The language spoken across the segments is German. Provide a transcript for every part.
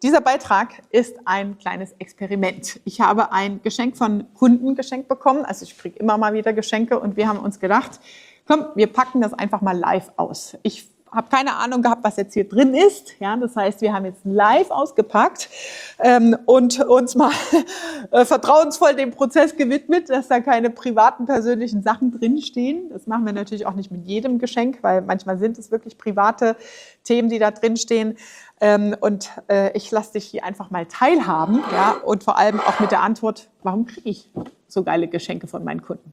Dieser Beitrag ist ein kleines Experiment. Ich habe ein Geschenk von Kunden geschenkt bekommen. Also ich kriege immer mal wieder Geschenke und wir haben uns gedacht, komm, wir packen das einfach mal live aus. Ich habe keine Ahnung gehabt, was jetzt hier drin ist. Ja, das heißt, wir haben jetzt live ausgepackt und uns mal vertrauensvoll dem Prozess gewidmet, dass da keine privaten, persönlichen Sachen drinstehen. Das machen wir natürlich auch nicht mit jedem Geschenk, weil manchmal sind es wirklich private Themen, die da drinstehen. Ich lasse dich hier einfach mal teilhaben, ja, und vor allem auch mit der Antwort, warum kriege ich so geile Geschenke von meinen Kunden?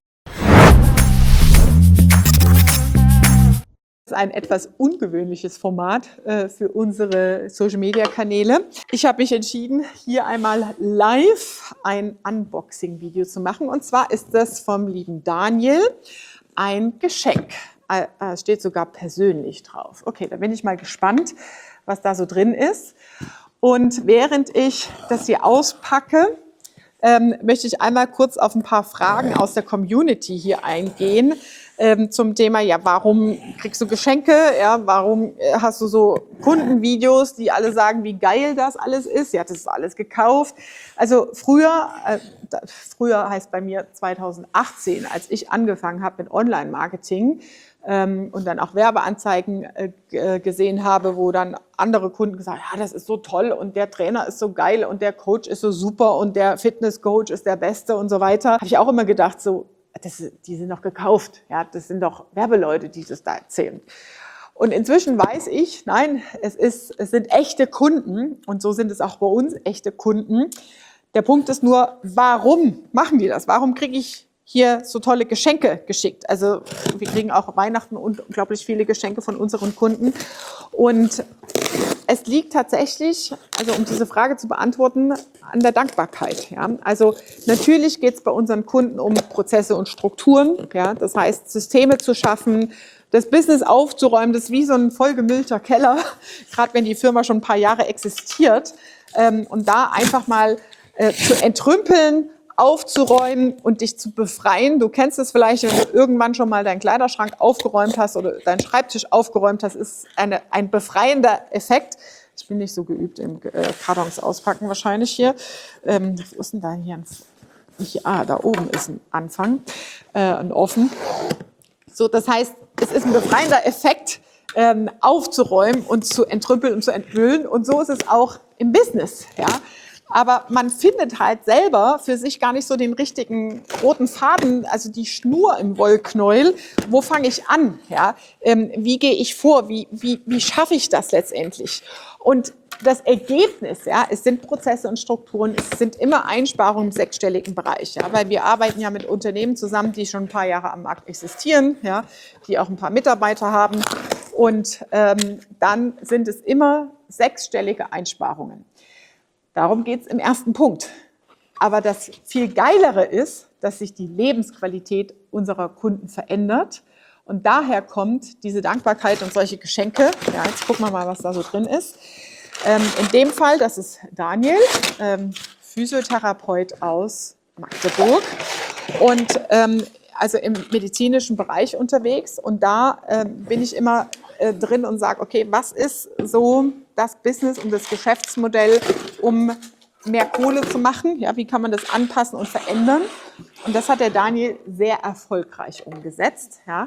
Das ist ein etwas ungewöhnliches Format für unsere Social-Media-Kanäle. Ich habe mich entschieden, hier einmal live ein Unboxing-Video zu machen. Und zwar ist das vom lieben Daniel ein Geschenk. Steht sogar persönlich drauf. Okay, da bin ich mal gespannt, was da so drin ist. Und während ich das hier auspacke, möchte ich einmal kurz auf ein paar Fragen aus der Community hier eingehen zum Thema, ja, warum kriegst du Geschenke? Ja, warum hast du so Kundenvideos, die alle sagen, wie geil das alles ist? Ja, das ist alles gekauft. Also früher heißt bei mir 2018, als ich angefangen habe mit Online-Marketing, und dann auch Werbeanzeigen gesehen habe, wo dann andere Kunden gesagt haben, ja, das ist so toll und der Trainer ist so geil und der Coach ist so super und der Fitnesscoach ist der Beste und so weiter. Habe ich auch immer gedacht, so, die sind doch gekauft. Ja, das sind doch Werbeleute, die das da erzählen. Und inzwischen weiß ich, nein, es sind echte Kunden und so sind es auch bei uns echte Kunden. Der Punkt ist nur, warum machen die das? Warum kriege ich hier so tolle Geschenke geschickt? Also wir kriegen auch Weihnachten unglaublich viele Geschenke von unseren Kunden. Und es liegt tatsächlich, also um diese Frage zu beantworten, an der Dankbarkeit. Ja? Also natürlich geht es bei unseren Kunden um Prozesse und Strukturen. Ja? Das heißt, Systeme zu schaffen, das Business aufzuräumen, das ist wie so ein vollgemüllter Keller, gerade wenn die Firma schon ein paar Jahre existiert. Und da einfach mal zu entrümpeln, aufzuräumen und dich zu befreien. Du kennst es vielleicht, wenn du irgendwann schon mal deinen Kleiderschrank aufgeräumt hast oder deinen Schreibtisch aufgeräumt hast, ist ein befreiender Effekt. Ich bin nicht so geübt im Kartons auspacken wahrscheinlich hier. Wo ist denn da hier da oben ist ein Anfang, ein Offen. So, das heißt, es ist ein befreiender Effekt, aufzuräumen und zu entrümpeln und zu entmüllen. Und so ist es auch im Business, ja. Aber man findet halt selber für sich gar nicht so den richtigen roten Faden, also die Schnur im Wollknäuel. Wo fange ich an? Ja? Wie gehe ich vor? Wie schaffe ich das letztendlich? Und das Ergebnis, ja, es sind Prozesse und Strukturen, es sind immer Einsparungen im sechsstelligen Bereich. Ja? Weil wir arbeiten ja mit Unternehmen zusammen, die schon ein paar Jahre am Markt existieren, ja? Die auch ein paar Mitarbeiter haben. Und dann sind es immer sechsstellige Einsparungen. Darum geht es im ersten Punkt. Aber das viel Geilere ist, dass sich die Lebensqualität unserer Kunden verändert. Und daher kommt diese Dankbarkeit und solche Geschenke. Ja, jetzt gucken wir mal, was da so drin ist. In dem Fall, das ist Daniel, Physiotherapeut aus Magdeburg und also im medizinischen Bereich unterwegs. Und da bin ich immer drin und sage, okay, was ist so das Business und das Geschäftsmodell, um mehr Kohle zu machen? Ja, wie kann man das anpassen und verändern? Und das hat der Daniel sehr erfolgreich umgesetzt. Ja.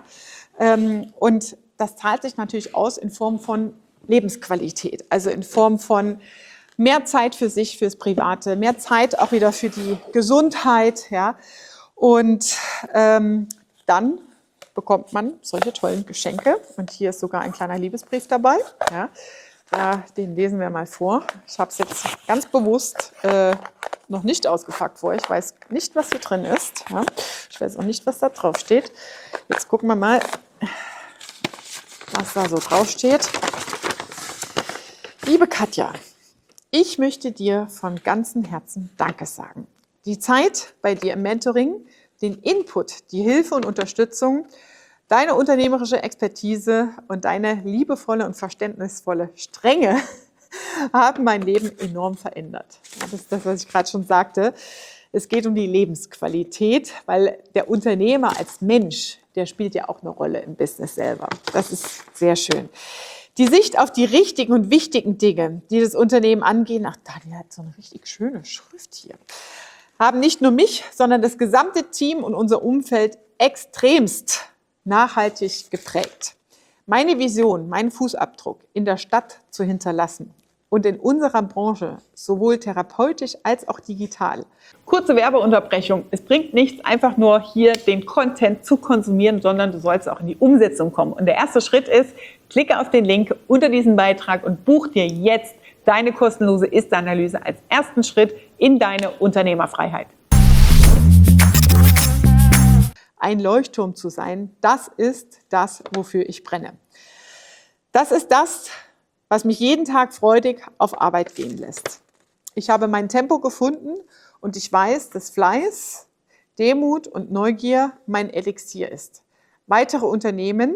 Und das zahlt sich natürlich aus in Form von Lebensqualität, also in Form von mehr Zeit für sich, fürs Private, mehr Zeit auch wieder für die Gesundheit. Ja. Und dann bekommt man solche tollen Geschenke. Und hier ist sogar ein kleiner Liebesbrief dabei. Ja. Den lesen wir mal vor. Ich habe es jetzt ganz bewusst noch nicht ausgepackt vor. Ich weiß nicht, was hier drin ist. Ja. Ich weiß auch nicht, was da drauf steht. Jetzt gucken wir mal, was da so drauf steht. Liebe Katja, ich möchte dir von ganzem Herzen Danke sagen. Die Zeit bei dir im Mentoring, den Input, die Hilfe und Unterstützung, deine unternehmerische Expertise und deine liebevolle und verständnisvolle Strenge haben mein Leben enorm verändert. Das ist das, was ich gerade schon sagte. Es geht um die Lebensqualität, weil der Unternehmer als Mensch, der spielt ja auch eine Rolle im Business selber. Das ist sehr schön. Die Sicht auf die richtigen und wichtigen Dinge, die das Unternehmen angehen, ach, Daniel hat so eine richtig schöne Schrift hier, haben nicht nur mich, sondern das gesamte Team und unser Umfeld extremst nachhaltig geprägt. Meine Vision, meinen Fußabdruck in der Stadt zu hinterlassen und in unserer Branche sowohl therapeutisch als auch digital. Kurze Werbeunterbrechung. Es bringt nichts, einfach nur hier den Content zu konsumieren, sondern du sollst auch in die Umsetzung kommen. Und der erste Schritt ist, klicke auf den Link unter diesem Beitrag und buch dir jetzt deine kostenlose Ist-Analyse als ersten Schritt in deine Unternehmerfreiheit. Ein Leuchtturm zu sein, das ist das, wofür ich brenne. Das ist das, was mich jeden Tag freudig auf Arbeit gehen lässt. Ich habe mein Tempo gefunden und ich weiß, dass Fleiß, Demut und Neugier mein Elixier ist. Weitere Unternehmen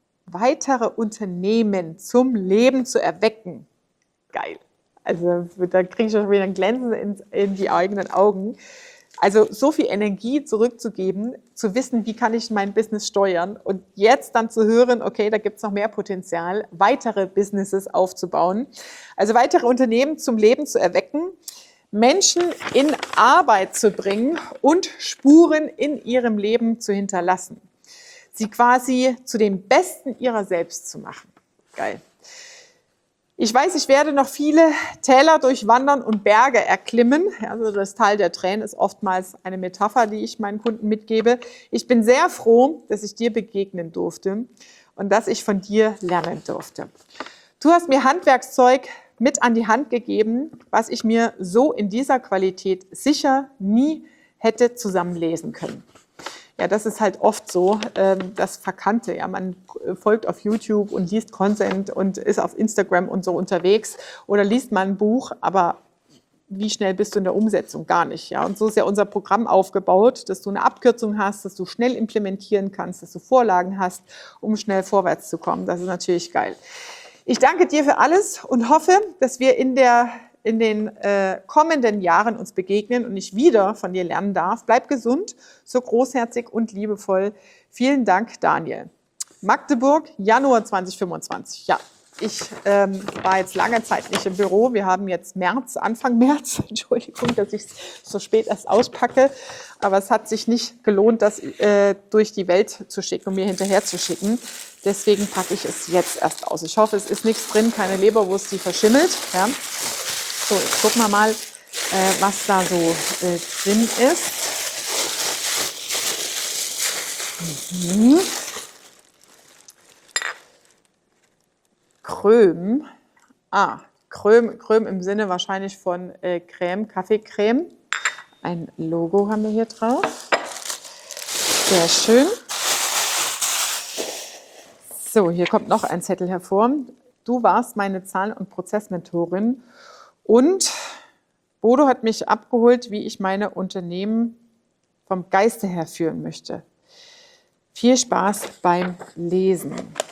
zum Leben zu erwecken. Geil. Also da kriege ich schon wieder ein Glänzen in die eigenen Augen. Also so viel Energie zurückzugeben, zu wissen, wie kann ich mein Business steuern und jetzt dann zu hören, okay, da gibt es noch mehr Potenzial, weitere Businesses aufzubauen. Also weitere Unternehmen zum Leben zu erwecken, Menschen in Arbeit zu bringen und Spuren in ihrem Leben zu hinterlassen. Sie quasi zu dem Besten ihrer selbst zu machen. Geil. Ich weiß, ich werde noch viele Täler durchwandern und Berge erklimmen. Also das Tal der Tränen ist oftmals eine Metapher, die ich meinen Kunden mitgebe. Ich bin sehr froh, dass ich dir begegnen durfte und dass ich von dir lernen durfte. Du hast mir Handwerkszeug mit an die Hand gegeben, was ich mir so in dieser Qualität sicher nie hätte zusammenlesen können. Ja, das ist halt oft so, das Verkannte. Ja, man folgt auf YouTube und liest Content und ist auf Instagram und so unterwegs oder liest mal ein Buch, aber wie schnell bist du in der Umsetzung? Gar nicht. Ja, und so ist ja unser Programm aufgebaut, dass du eine Abkürzung hast, dass du schnell implementieren kannst, dass du Vorlagen hast, um schnell vorwärts zu kommen. Das ist natürlich geil. Ich danke dir für alles und hoffe, dass wir in den kommenden Jahren uns begegnen und ich wieder von dir lernen darf. Bleib gesund, so großherzig und liebevoll. Vielen Dank, Daniel. Magdeburg, Januar 2025. Ja, ich war jetzt lange Zeit nicht im Büro. Wir haben jetzt März, Anfang März. Entschuldigung, dass ich es so spät erst auspacke. Aber es hat sich nicht gelohnt, das durch die Welt zu schicken und mir hinterher zu schicken. Deswegen packe ich es jetzt erst aus. Ich hoffe, es ist nichts drin, keine Leberwurst, die verschimmelt. Ja. So, jetzt gucken wir mal, was da so drin ist. Kröm. Kröm im Sinne wahrscheinlich von Creme, Kaffeecreme. Ein Logo haben wir hier drauf. Sehr schön. So, hier kommt noch ein Zettel hervor. Du warst meine Zahlen- und Prozessmentorin. Und Bodo hat mich abgeholt, wie ich meine Unternehmen vom Geiste her führen möchte. Viel Spaß beim Lesen.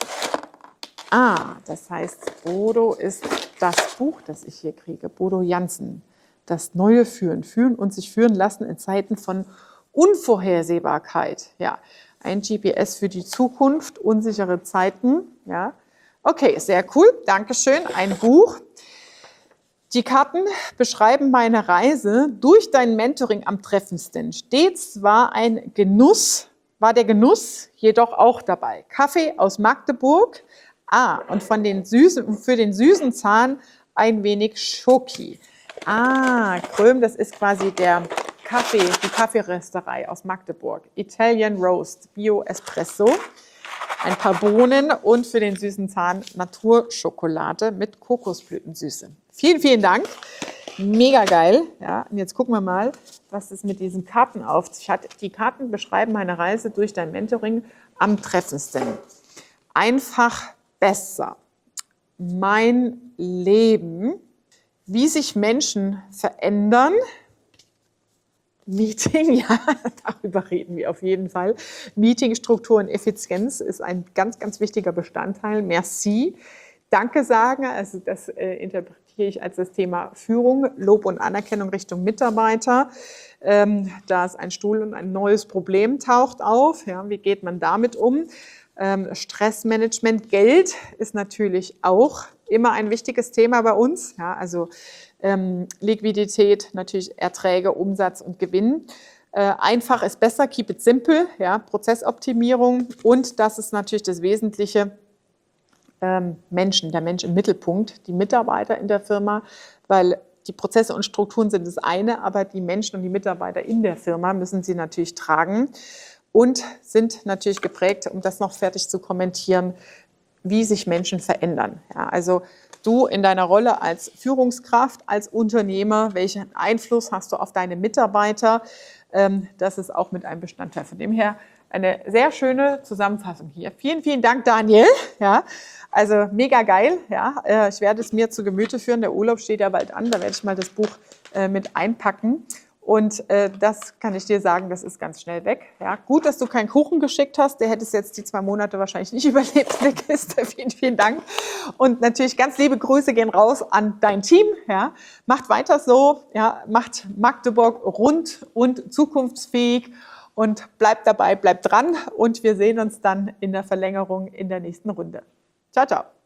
Das heißt, Bodo ist das Buch, das ich hier kriege. Bodo Jansen. Das neue Führen. Führen und sich führen lassen in Zeiten von Unvorhersehbarkeit. Ja, ein GPS für die Zukunft, unsichere Zeiten. Ja, okay, sehr cool. Dankeschön. Ein Buch. Die Karten beschreiben meine Reise durch dein Mentoring am treffendsten. Stets war der Genuss jedoch auch dabei. Kaffee aus Magdeburg. Und für den süßen Zahn ein wenig Schoki. Kröm, das ist quasi die Kaffeerösterei aus Magdeburg. Italian Roast, Bio Espresso. Ein paar Bohnen und für den süßen Zahn Naturschokolade mit Kokosblütensüße. Vielen, vielen Dank. Mega geil. Ja, und jetzt gucken wir mal, was es mit diesen Karten auf sich hat. Die Karten beschreiben meine Reise durch dein Mentoring am treffendsten. Einfach besser. Mein Leben. Wie sich Menschen verändern. Meeting, ja, darüber reden wir auf jeden Fall. Meetingstruktur und Effizienz ist ein ganz, ganz wichtiger Bestandteil. Merci. Danke sagen, also das interpretiere ich als das Thema Führung, Lob und Anerkennung Richtung Mitarbeiter. Da ist ein Stuhl und ein neues Problem taucht auf. Ja, wie geht man damit um? Stressmanagement, Geld ist natürlich auch immer ein wichtiges Thema bei uns. Ja, also Liquidität, natürlich Erträge, Umsatz und Gewinn. Einfach ist besser, keep it simple, ja, Prozessoptimierung und das ist natürlich das Wesentliche, Menschen, der Mensch im Mittelpunkt, die Mitarbeiter in der Firma, weil die Prozesse und Strukturen sind das eine, aber die Menschen und die Mitarbeiter in der Firma müssen sie natürlich tragen und sind natürlich geprägt, um das noch fertig zu kommentieren, wie sich Menschen verändern. Ja, also du in deiner Rolle als Führungskraft, als Unternehmer, welchen Einfluss hast du auf deine Mitarbeiter? Das ist auch mit einem Bestandteil. Von dem her eine sehr schöne Zusammenfassung hier. Vielen, vielen Dank, Daniel. Ja, also mega geil. Ja, ich werde es mir zu Gemüte führen. Der Urlaub steht ja bald an. Da werde ich mal das Buch mit einpacken. Und das kann ich dir sagen, das ist ganz schnell weg. Ja, gut, dass du keinen Kuchen geschickt hast. Der hätte es jetzt die 2 Monate wahrscheinlich nicht überlebt in der Kiste. Vielen, vielen Dank. Und natürlich ganz liebe Grüße gehen raus an dein Team. Ja, macht weiter so. Ja, macht Magdeburg rund und zukunftsfähig. Und bleibt dabei, bleibt dran. Und wir sehen uns dann in der Verlängerung in der nächsten Runde. Ciao, ciao.